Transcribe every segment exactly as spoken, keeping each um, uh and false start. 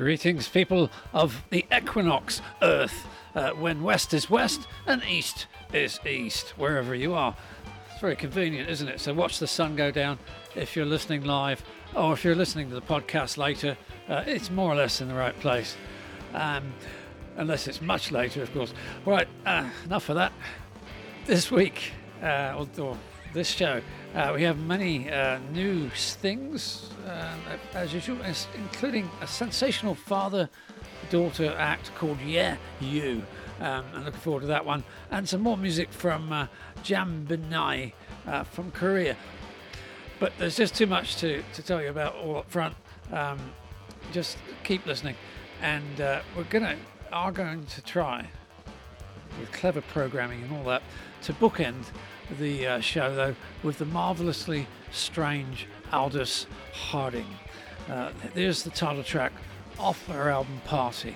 Greetings, people of the equinox Earth, uh, when west is west and east is east, wherever you are. It's very convenient, isn't it? So watch the sun go down if you're listening live, or if you're listening to the podcast later, uh, it's more or less in the right place. Um, unless it's much later, of course. Right, uh, enough of that. This week, uh, or, or this show, uh, we have many uh, new things, uh, as usual, including a sensational father-daughter act called Yeah You. Um, I'm looking forward to that one. And some more music from uh, Jam Binai uh, from Korea. But there's just too much to, to tell you about all up front. Um, just keep listening. And uh, we're gonna are going to try, with clever programming and all that, to bookend the uh, show, though, with the marvellously strange Aldous Harding. Uh, there's the title track off her album Party.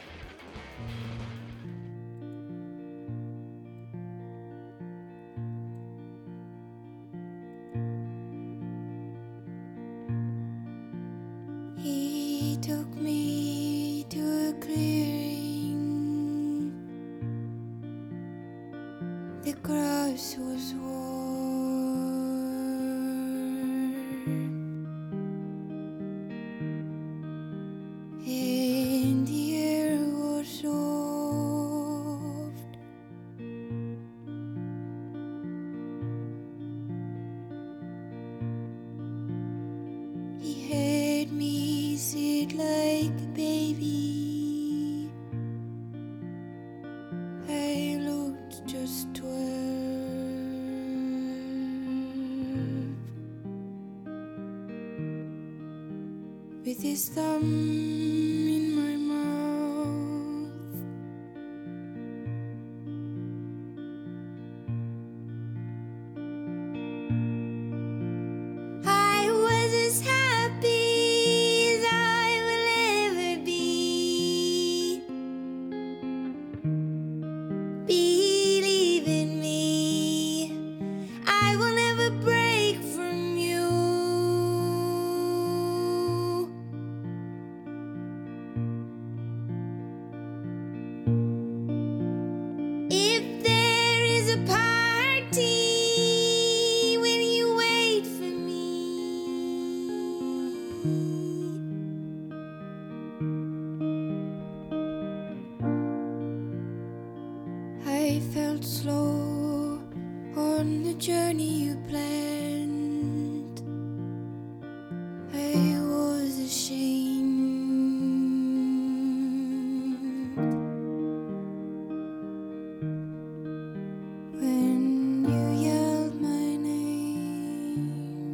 He took me to a clearing. The grass was warm, and the air was soft. He had me sit like a baby. I looked just twelve. With his thumb in my mouth, I was as happy as I will ever be. Believe in me, I will never break from you. If there is a party, will you wait for me? I felt slow on the journey you planned. I was ashamed when you yelled my name.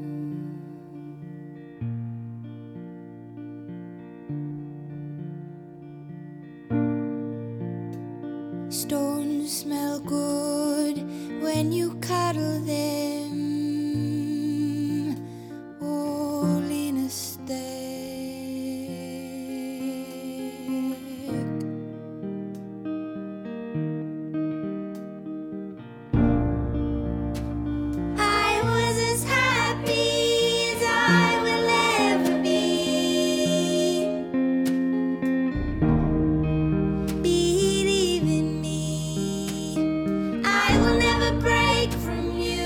Stones smell good when you cuddle them, all in a stack. I was as happy as I will ever be. Believe in me, I will never break from you.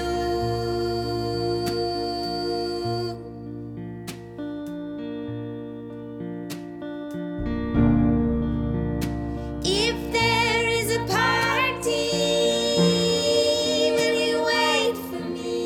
If there is a party, will you wait for me?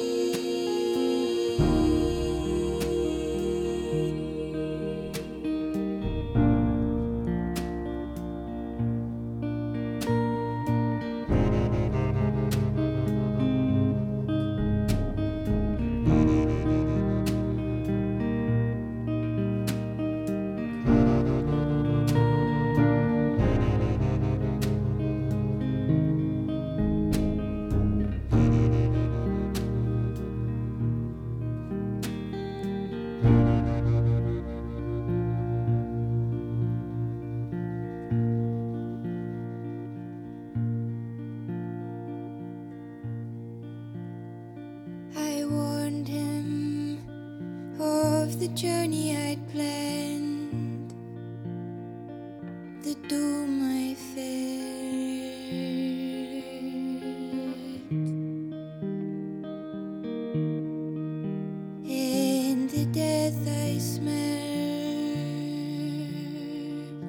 I warned him of the journey I'd planned. do my fair. In the death I smelled,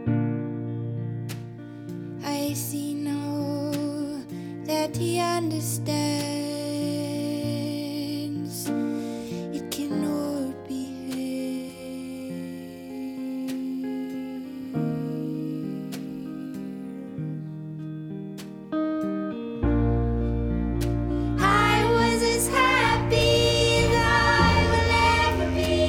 I see now that he understands. It cannot be held. I was as happy as I will ever be.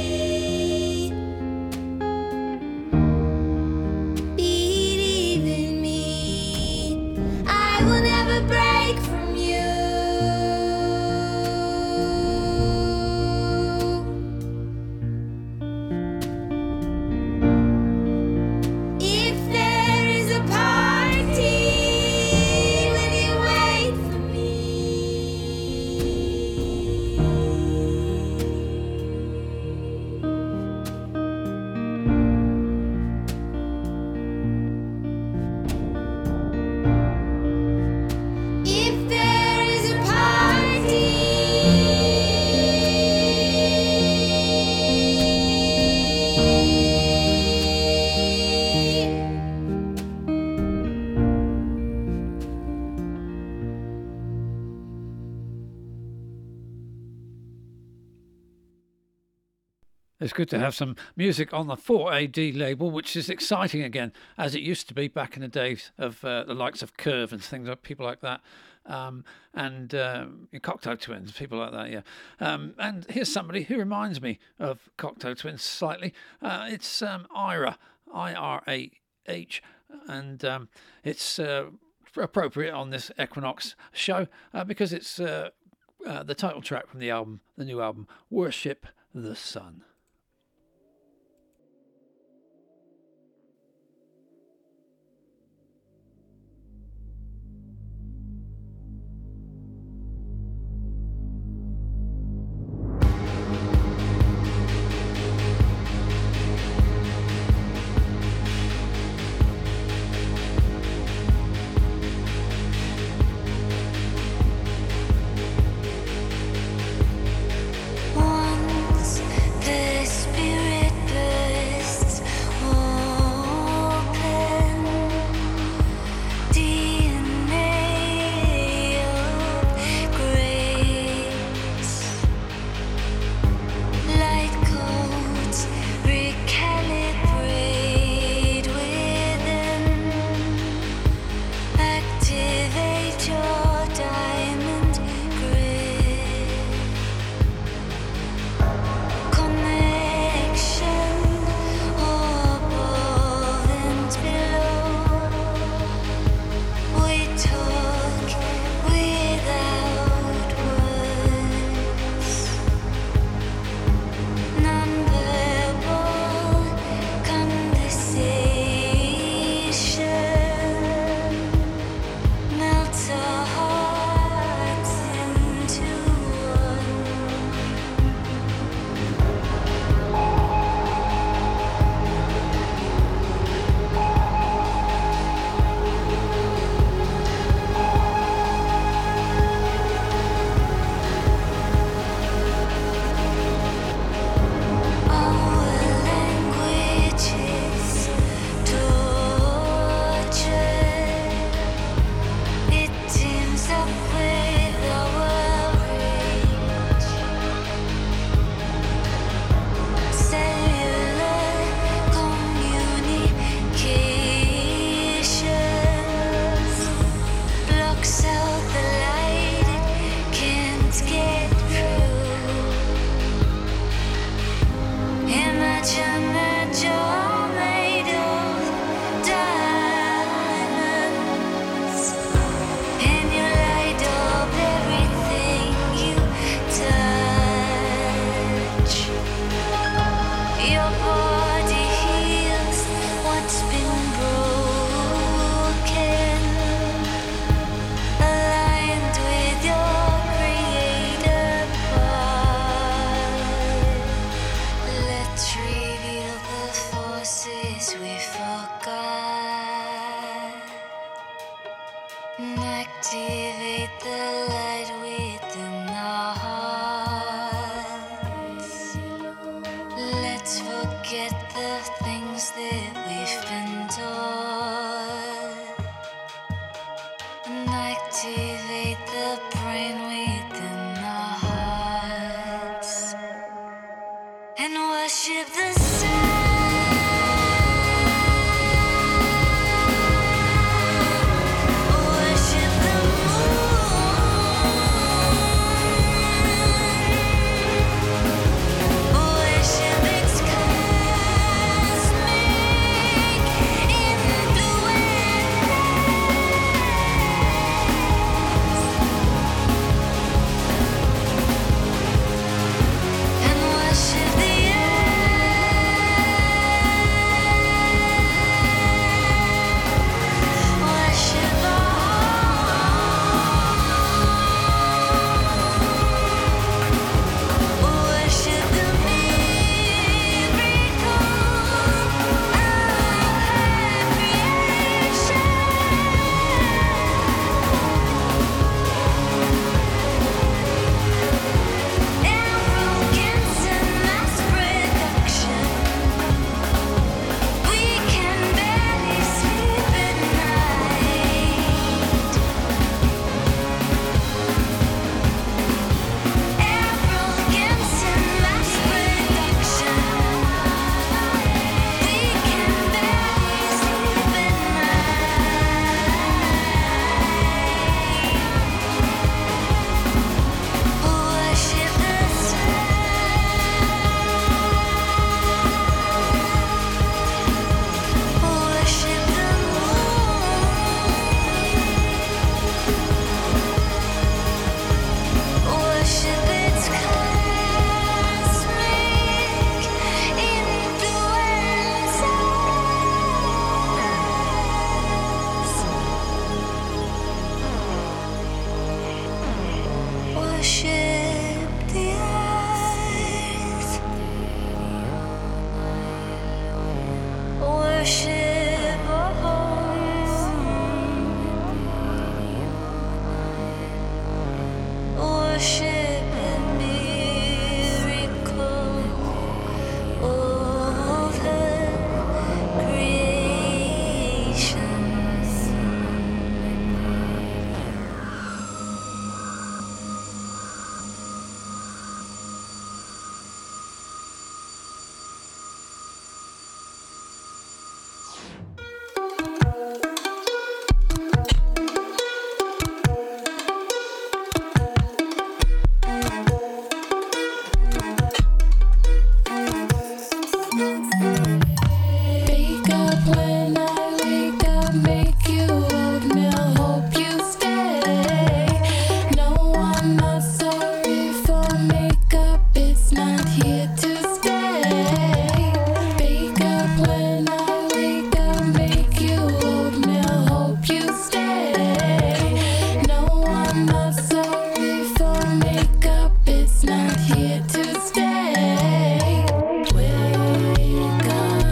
Believe in me, I will never break from you. If there is a party, will you wait for me? If there is a party, It's good to have some music on the four A D label, which is exciting again, as it used to be back in the days of uh, the likes of Curve and things like people like that, um, and uh, Cocteau Twins, people like that, yeah. Um, and here's somebody who reminds me of Cocteau Twins slightly. Uh, it's um, Ira, I R A H, and um, it's uh, appropriate on this Equinox show uh, because it's uh, uh, the title track from the album, the new album, Worship the Sun. once there forget the things that we've been taught and activate the brain within our hearts and worship the sun. It's not here to stay. Wake up.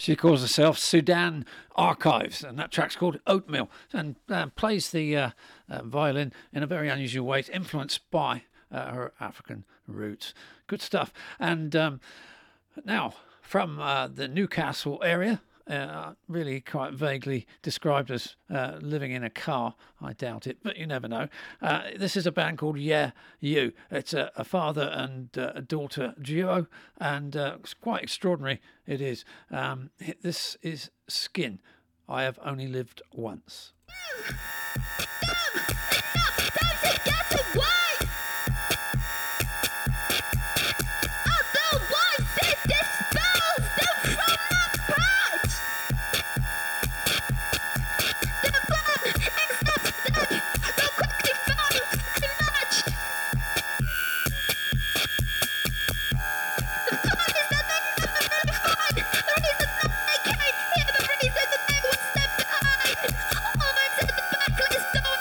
She calls herself Sudan Archives, and that track's called Oatmeal, and uh, plays the uh, uh, violin in a very unusual way, influenced by uh, her African roots. Good stuff. And um, now, from uh, the Newcastle area, uh, really quite vaguely described as uh, living in a car. I doubt it, but you never know. Uh, this is a band called Yeah You. It's a, a father and uh, a daughter duo, and uh, it's quite extraordinary. It is. Um, this is Skin. I Have Only Lived Once. Almost at the backlist,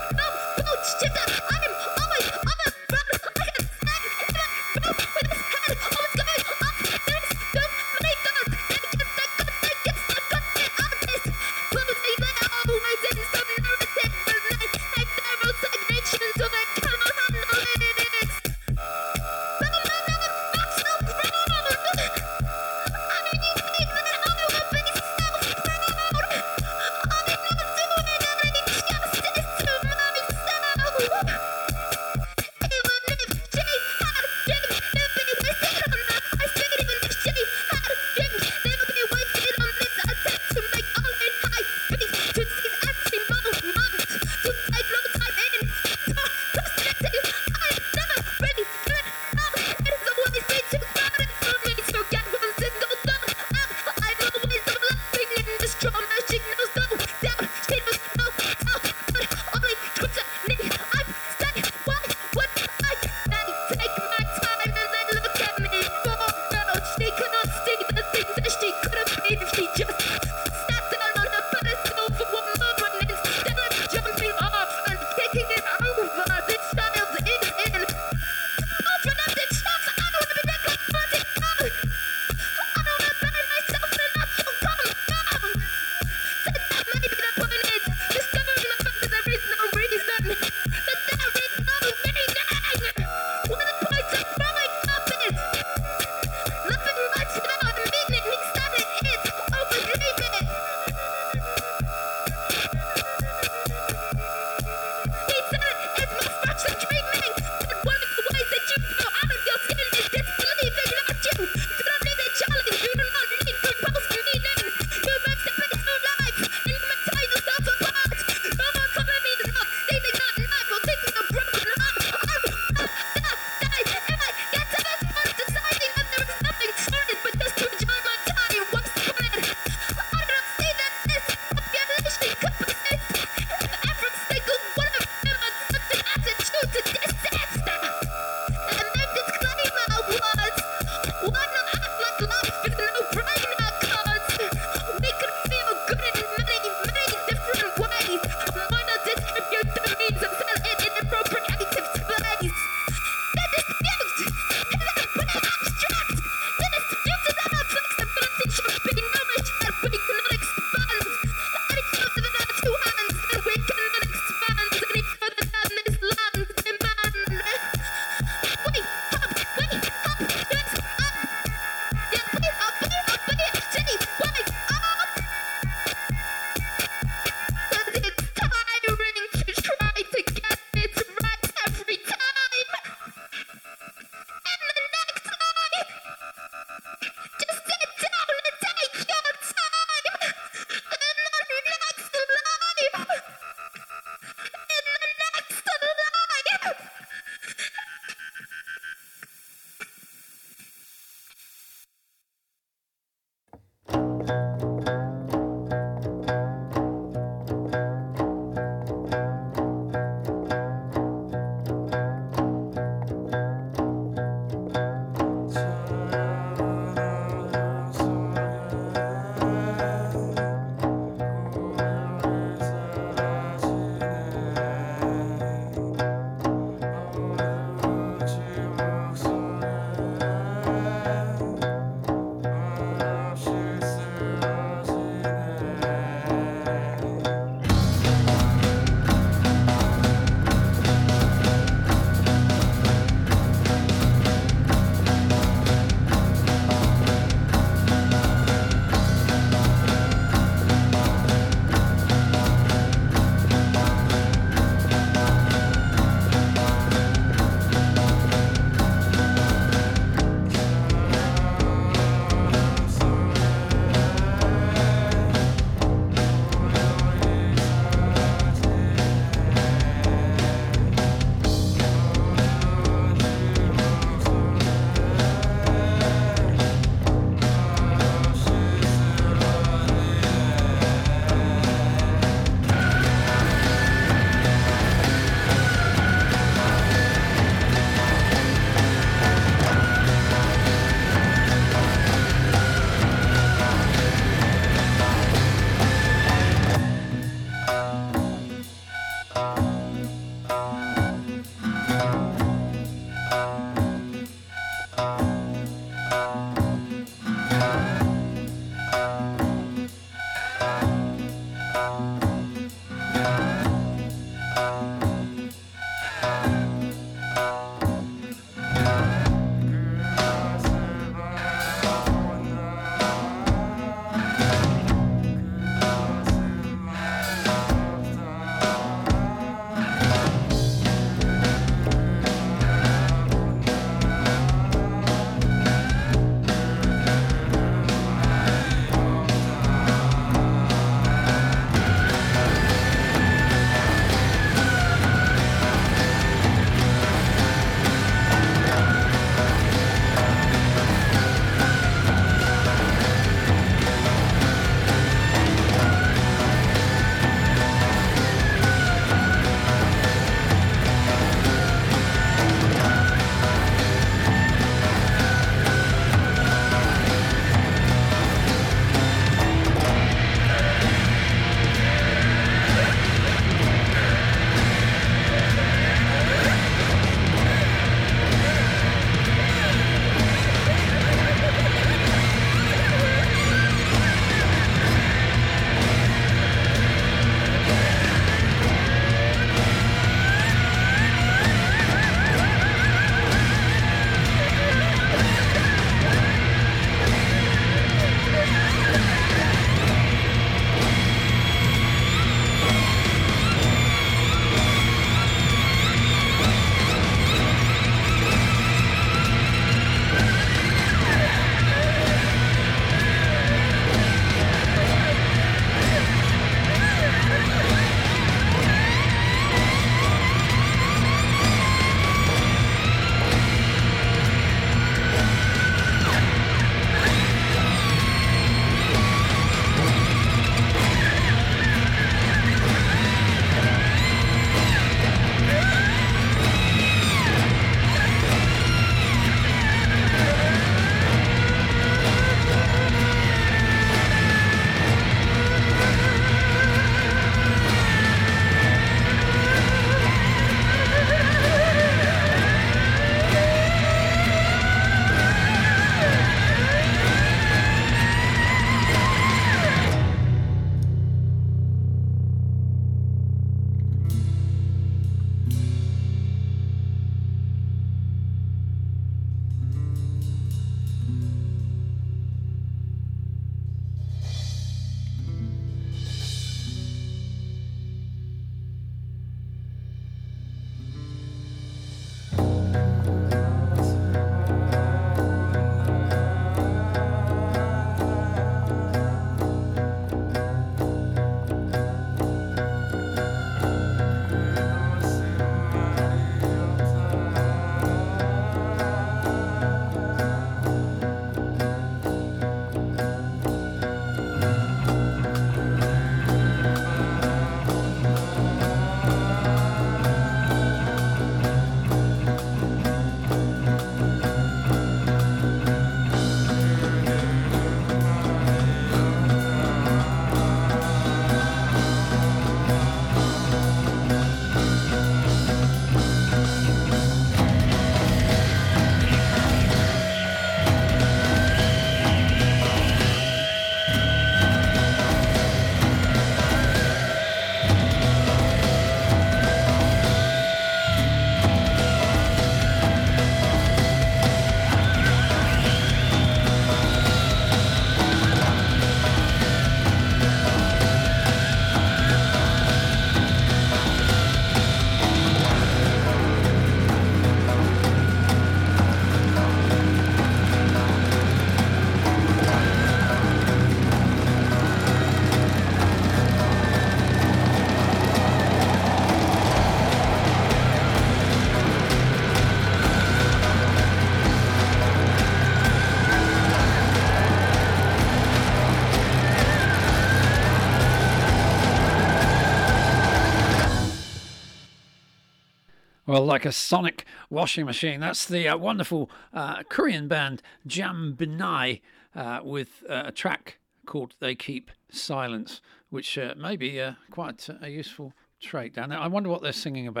Well, like a sonic washing machine. That's the uh, wonderful uh, Korean band Jam Binai uh, with uh, a track called They Keep Silence, which uh, may be uh, quite a useful trait down there. I wonder what they're singing about.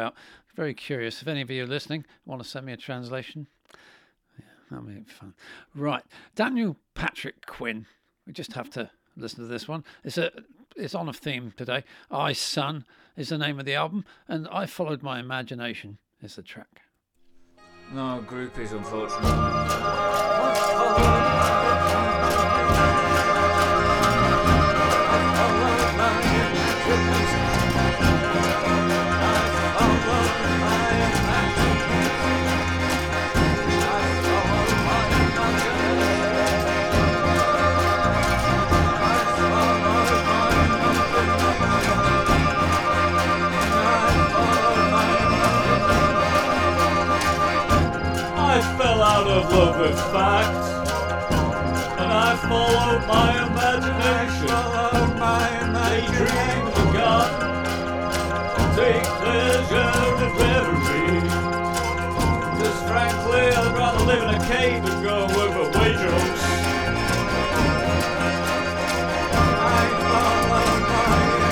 Very curious. If any of you are listening, want to send me a translation, yeah, that'll be fun. Right, Daniel Patrick Quinn. We just have to listen to this one. It's a it's on a theme today. I Son is the name of the album, and I Followed My Imagination is the track. No groupies, unfortunately. Out of love with fact, and I followed my imagination. Followed my imagination. Daydream begun, take pleasure in reverie. Cause frankly, I'd rather live in a cave than go and work for wages. I followed my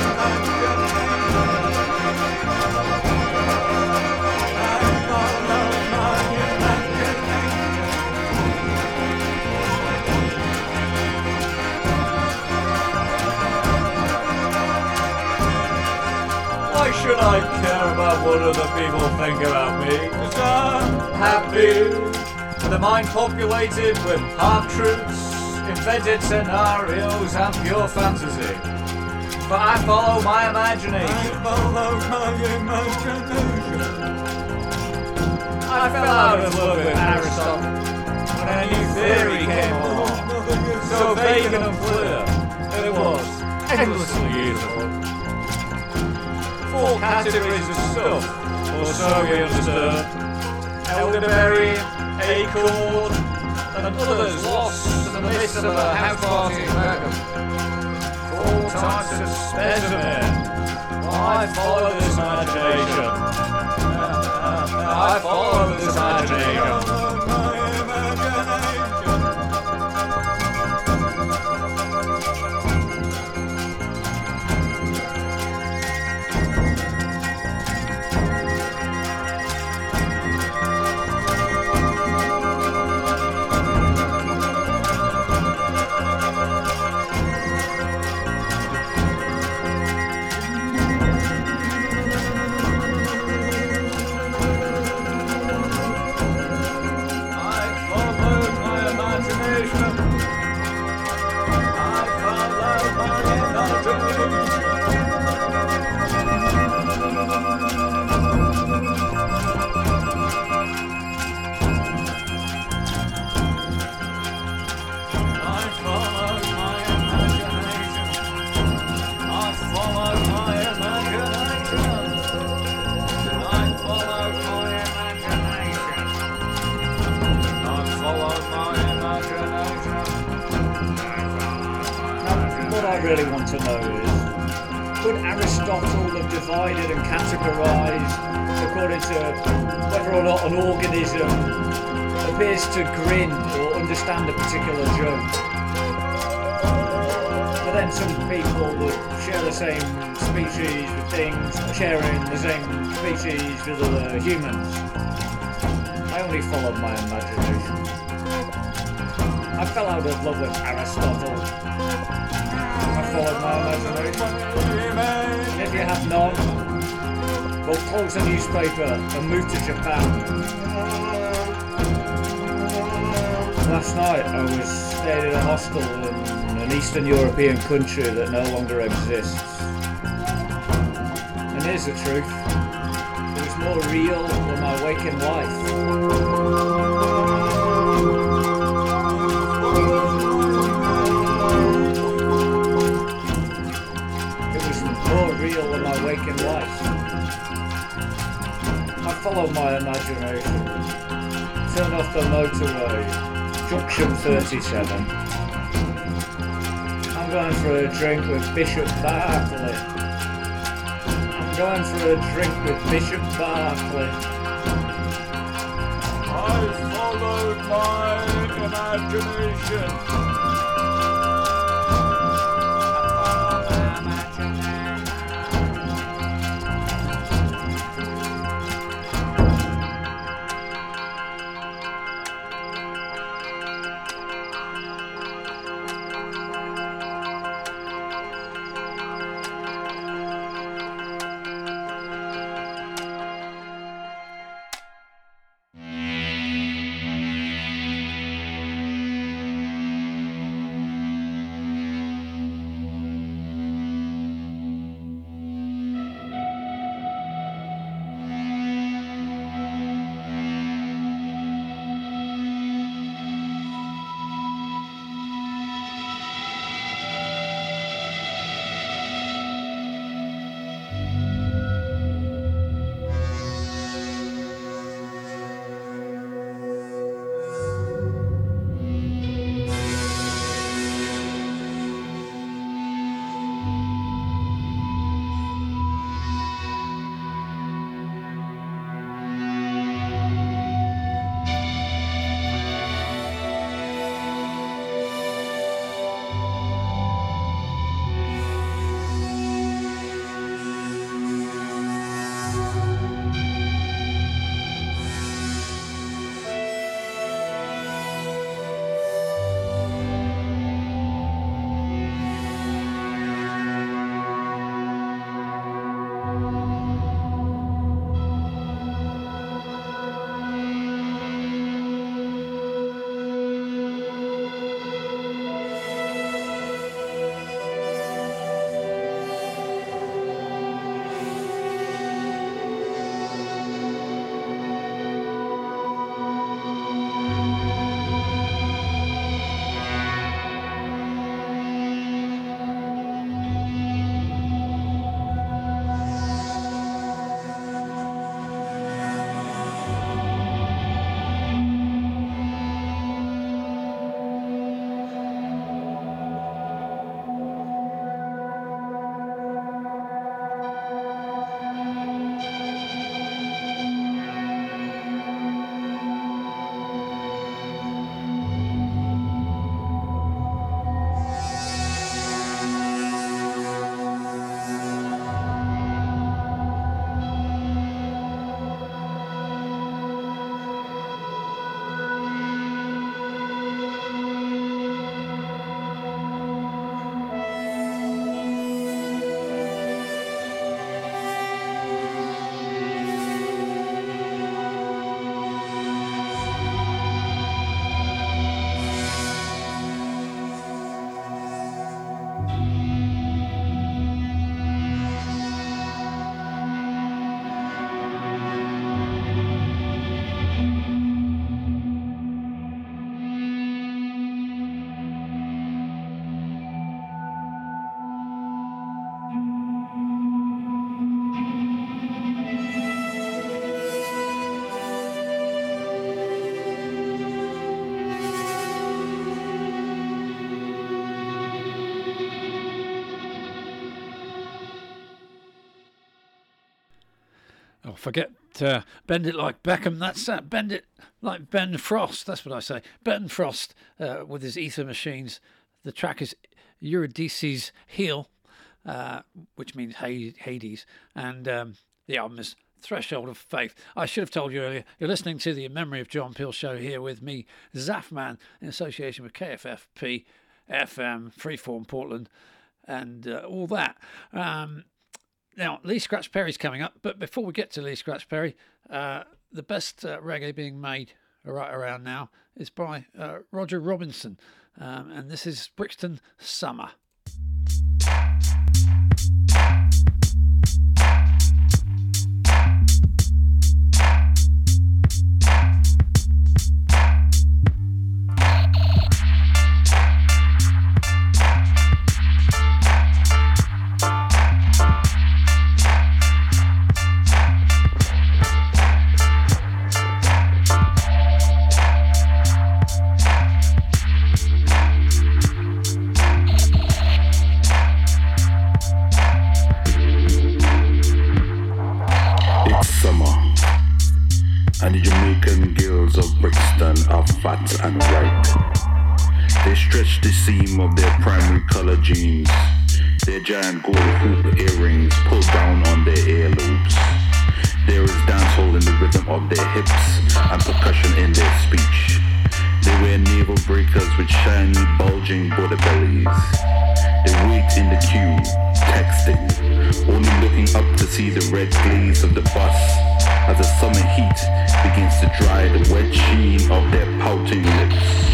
Why should I care about what other people think about me? Cause I'm happy. The mind populated with half-truths, invented scenarios and pure fantasy. But I follow my imagination. I follow my imagination. I fell out of love with Aristotle when a new theory came along. So vague and unclear that it was endlessly useful. Four categories of stuff, or so we understood. Elderberry, acorn, and others lost in the midst of a house party in Beckham. Four types of specimen. I follow this imagination. I follow this imagination. Really want to know is, could Aristotle have divided and categorized according to whether or not an organism appears to grin or understand a particular joke? But then some people would share the same species with things, sharing the same species with other humans. I only followed my imagination. I fell out of love with Aristotle. I followed my imagination. If you have none, well, close the newspaper and move to Japan. Last night I was staying in a hostel in an Eastern European country that no longer exists. And here's the truth. It was more real than my waking life. More real than my waking life. I follow my imagination. Turn off the motorway, junction thirty-seven. I'm going for a drink with Bishop Barclay. I'm going for a drink with Bishop Barclay. I followed my imagination. forget uh, Bend It Like Beckham. That's uh, Bend It Like Ben Frost. That's what I say. Ben Frost uh, with his Ether Machines. The track is Eurydice's Heel, uh, which means Hades. And um, the album is Threshold of Faith. I should have told you earlier, you're listening to the In Memory of John Peel show here with me, Zaffman, in association with K F F P, F M, Freeform Portland, and uh, all that. Um, now, Lee Scratch Perry's coming up, but before we get to Lee Scratch Perry, uh, the best uh, reggae being made right around now is by uh, Roger Robinson, um, and this is Brixton Summer. And the Jamaican girls of Brixton are fat and right. They stretch the seam of their primary colour jeans. Their giant gold hoop earrings pull down on their earlobes. There is dancehall in the rhythm of their hips and percussion in their speech. They wear navel breakers with shiny, bulging border bellies. They wait in the queue, texting, only looking up to see the red glaze of the bus as the summer heat begins to dry the wet sheen of their pouting lips.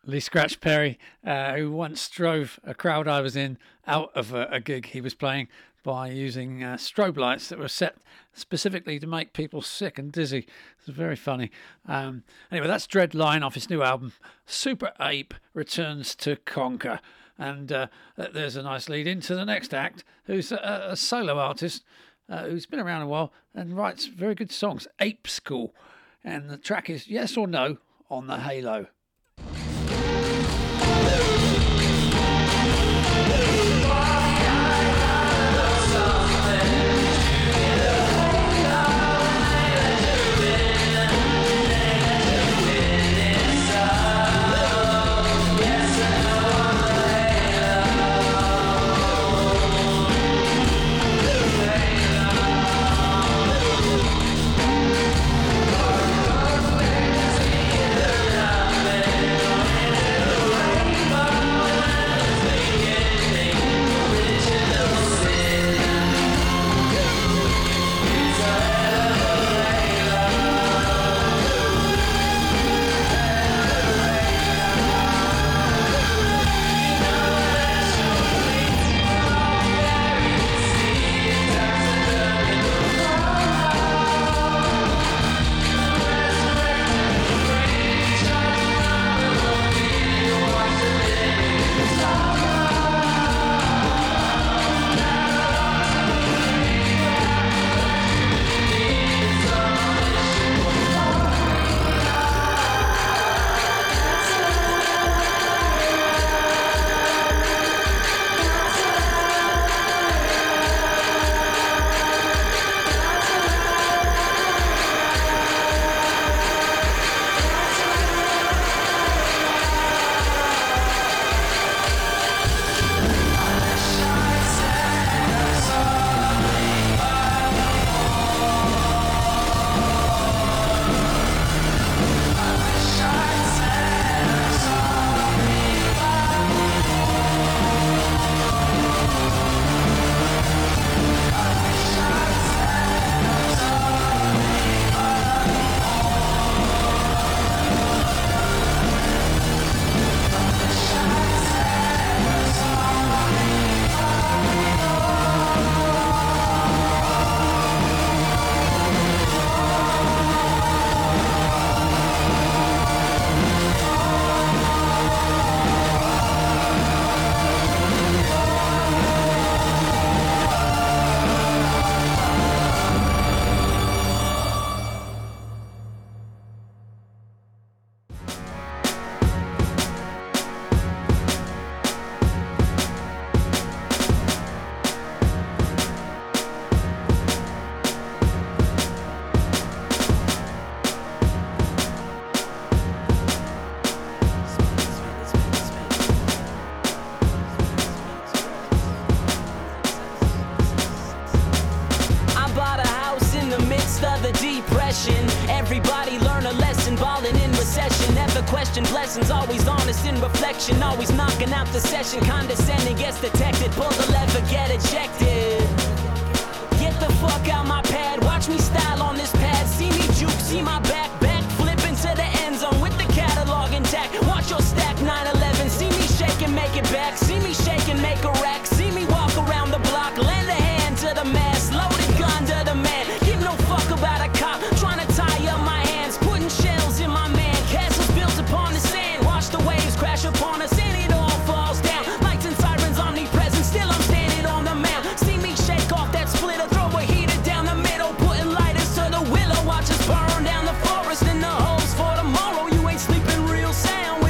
Lee Scratch Perry, uh, who once drove a crowd I was in out of a, a gig he was playing by using uh, strobe lights that were set specifically to make people sick and dizzy. It's very funny. Um, anyway, that's Dreadline off his new album, Super Ape Returns to Conquer. And uh, there's a nice lead into the next act, who's a, a solo artist uh, who's been around a while and writes very good songs, Ape School. And the track is Yes or No on the Halo. Everybody learn a lesson, balling in recession. Never question blessings, always honest in reflection. Always knocking out the session, condescending gets detected. Pull the lever, get ejected. Get the fuck out my pad, watch me style on this pad. See me juke, see my back, back flip into the end zone with the catalog intact. Watch your stack nine eleven, see me shake and make it back. See me shake and make a rack, see me walk around the block. Lend a hand to the mass, loaded gun to the man. Give no fuck about a cop, trying to tie up my hands. Putting shells in my man, castles built upon the sand. Watch the waves crash upon us and it all falls down. Lights and sirens omnipresent, still I'm standing on the mound. See me shake off that splitter, throw a heater down the middle. Putting lighters to the willow, watch us burn down the forest and the holes for tomorrow. You ain't sleeping real sound.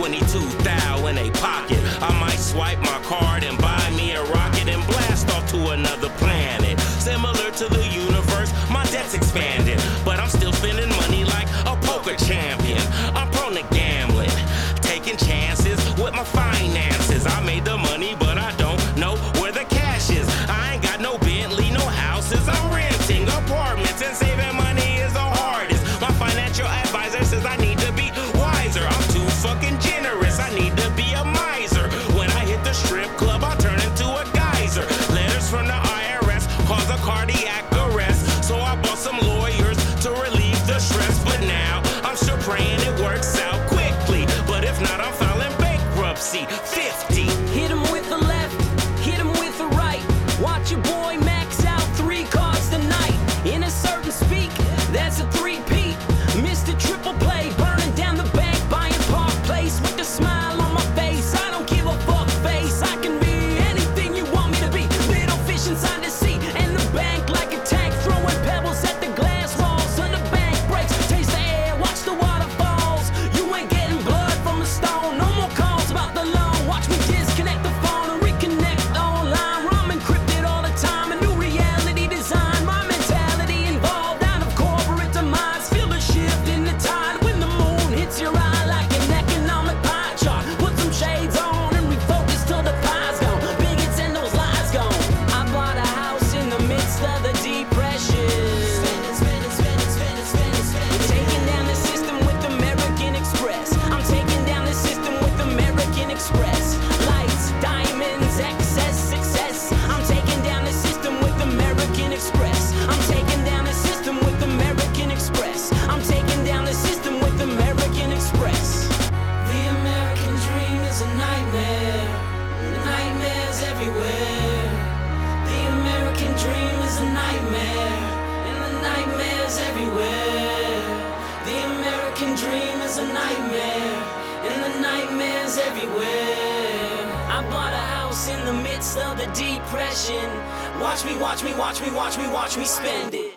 twenty-two thou in a pocket. I might swipe my card and buy me a rocket and blast off to another planet. Similar to the universe, my debt's expanding, but I'm still spending money like a poker champion. I'm prone to gambling, taking chances with my finances. I made the money, but I don't know where the cash is. I ain't got no Bentley, no houses. I'm renting apartments and saving money is the hardest. My financial advisor says I need to be wiser. I'm too fucking generous. I need to be a miser. When I hit the strip club, I turn into a geyser. Letters from the I R S cause a cardiac arrest. So I bought some lawyers to relieve the stress. But now I'm still praying it works out quickly. But if not, I'm filing bankruptcy. fifty. Hit him with the left, hit him with the right. Watch your boy max out three cards tonight. In a certain speak, that's a three-peat. Mister Triple Play, burning down the bank, buying Park Place with a smile on my face. I don't give a fuck face. I can be anything you want me to be. Little fish inside the sea, and the bank like a tank, throwing pebbles at the glass walls. On the bank breaks, taste the air, watch the waterfalls. You ain't getting blood from a stone. No more calls about the loan. Watch me disconnect the phone and reconnect online. I'm encrypted all the time. A new reality design. My mentality involved out of corporate demise. Feel the shift in the tide when the moon hits your eye like an economic pie chart. Put some shades on and refocus till the pie's gone. Bigots and those lies gone. I bought a house in the midst of the depression. Spinning, spinning, spinning, spinning, spinning, spinning. Taking down the system with American Express. I'm taking down the system with American Express. Lights, diamonds, excess, success. I'm taking down the system with American Express. I'm taking down the system with American Express. I'm taking down the system with American Express. The American dream is a nightmare. Nightmares everywhere. The American dream is a nightmare. And the nightmares everywhere. The American dream is a nightmare. And the nightmares everywhere. I bought a house in the midst of the depression. Watch me, watch me, watch me, watch me, watch me spend it.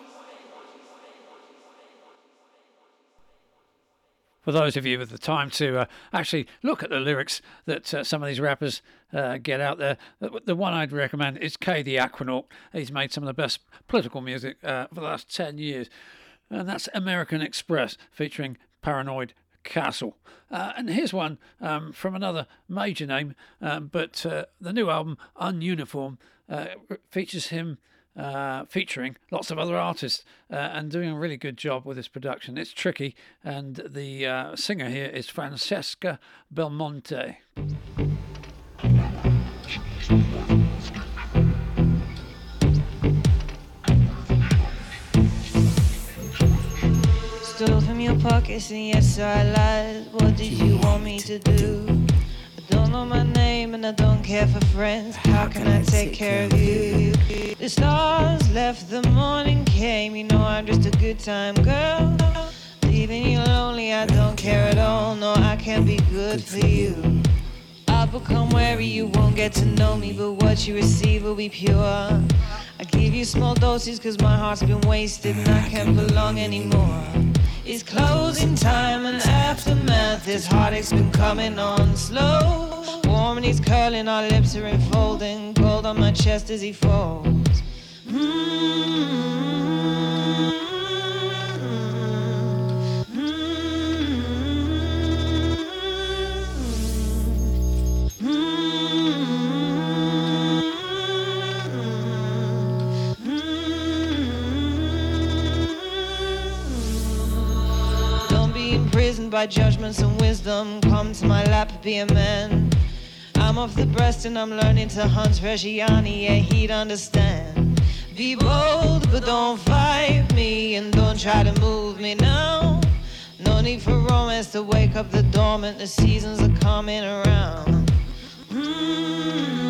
For those of you with the time to uh, actually look at the lyrics that uh, some of these rappers uh, get out there, the, the one I'd recommend is K the Aquanaut. He's made some of the best political music uh, for the last ten years. And that's American Express featuring Paranoid Castle. Uh, and here's one um, from another major name, um, but uh, the new album, Ununiform, uh, features him uh, featuring lots of other artists uh, and doing a really good job with his production. It's tricky, and the uh, singer here is Francesca Belmonte. Stole from your pockets and yes I lied. What did you want me to do? I don't know my name and I don't care for friends. How can I take care of you? The stars left, the morning came. You know I'm just a good time girl. Leaving you lonely, I don't care at all. No, I can't be good for you. I'll become wary, you won't get to know me, but what you receive will be pure. I give you small doses cause my heart's been wasted and I can't belong anymore. It's closing time and aftermath. This heartache's been coming on slow. Warm and he's curling, our lips are enfolding. Cold on my chest as he falls. Mm-hmm. By judgments and wisdom, come to my lap, be a man. I'm off the breast and I'm learning to hunt Reggiani, yeah, he'd understand. Be bold, but don't fight me, and don't try to move me now. No need for romance to wake up the dormant, the seasons are coming around. Mm-hmm.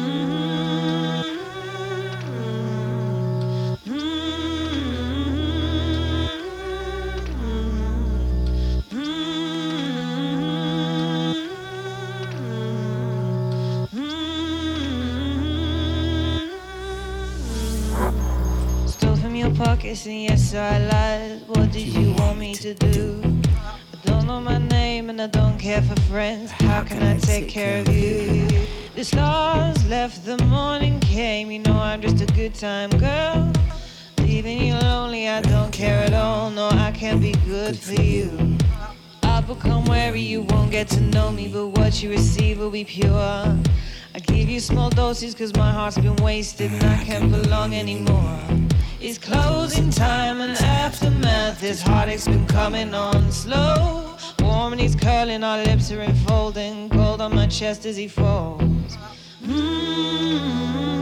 Pockets and yes I lied. What did you want me to do? I don't know my name and I don't care for friends. How can I take care of you? The stars left, the morning came. You know I'm just a good time girl. Leaving you lonely, I don't care at all. No, I can't be good for you. I'll become wary, you won't get to know me, but what you receive will be pure. I give you small doses cause my heart's been wasted and I can't belong anymore. It's closing time and aftermath. This heartache's been coming on slow. Warm and he's curling, our lips are enfolding. Cold on my chest as he falls. Mm-hmm.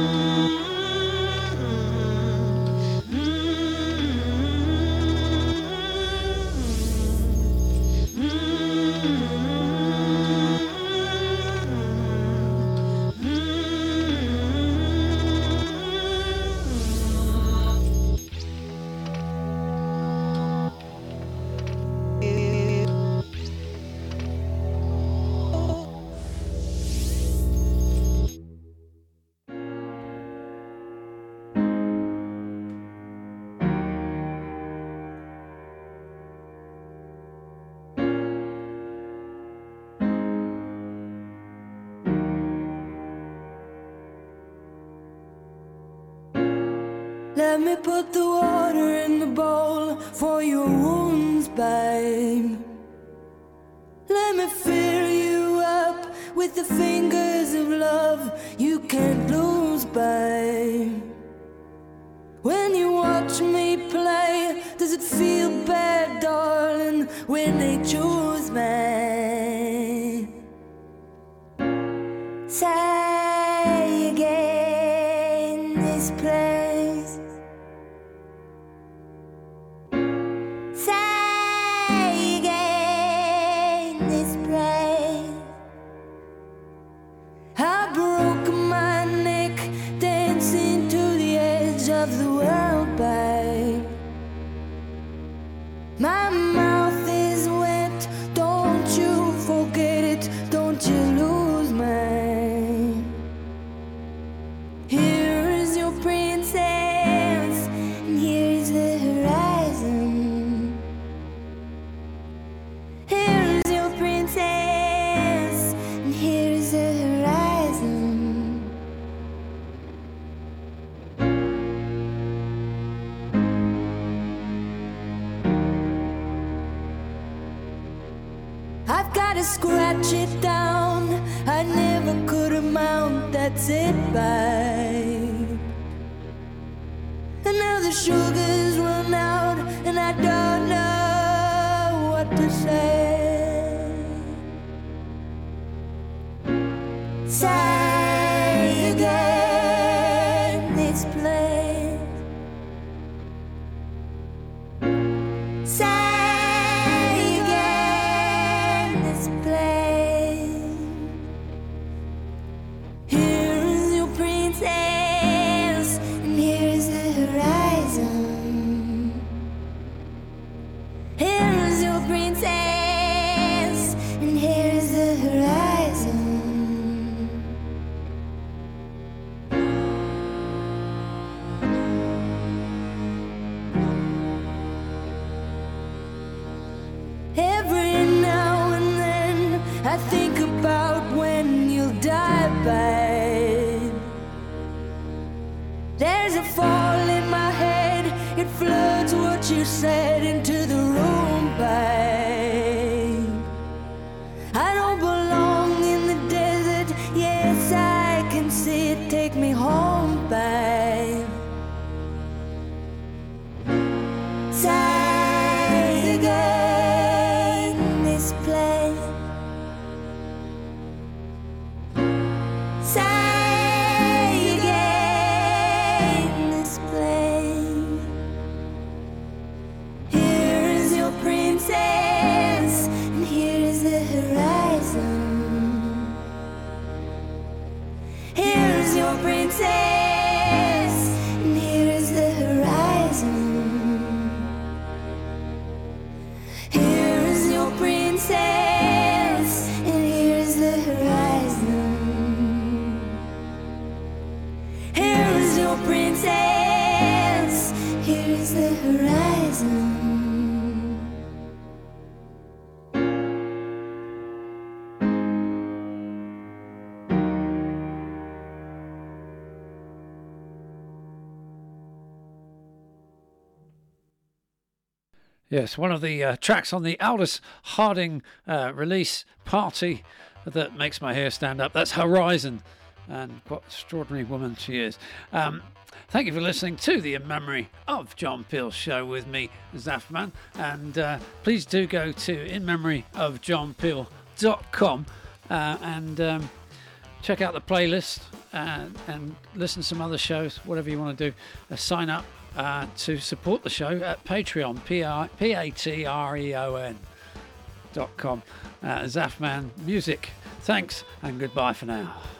Let me put the water in the bowl for your wounds, babe. Let me fill you up with the fingers of love you can't lose, babe. When you watch me play, does it feel bad, darling, when they choose me? Say again this place. Say again this place. I broke my neck dancing to the edge of the world, babe. My mouth is wet, don't you forget it, don't you lose me. Here is your princess, and here is the horizon. Here is your princess, and here is the horizon. I've gotta scratch it down, I never could amount, that's it, babe. And now the sugar's run out, and I don't know what to say. Say again this place. Say again this place. Here is your princess, and here is the horizon. Here is your princess, and here is the horizon. Every now and then I think about when you'll die, babe. There's a fall in my head, it floods what you said into the room, babe. I don't belong in the desert, yes I can see it, take me home, babe. Say again this place. Say again this place. Here is your princess, and here is the horizon. Here is your princess, and here is the horizon. Here is your princess, and here is the horizon. Here is your princess, here is the horizon. Yes, one of the uh, tracks on the Aldous Harding uh, release party that makes my hair stand up. That's Horizon, and what extraordinary woman she is. Um, thank you for listening to the In Memory of John Peel show with me, Zaffman, and uh, please do go to in memory of john peel dot com uh, and um, check out the playlist uh, and listen to some other shows, whatever you want to do. Uh, sign up Uh, to support the show at Patreon, P A T R E O N dot com. Uh, Zaffman Music. Thanks and goodbye for now.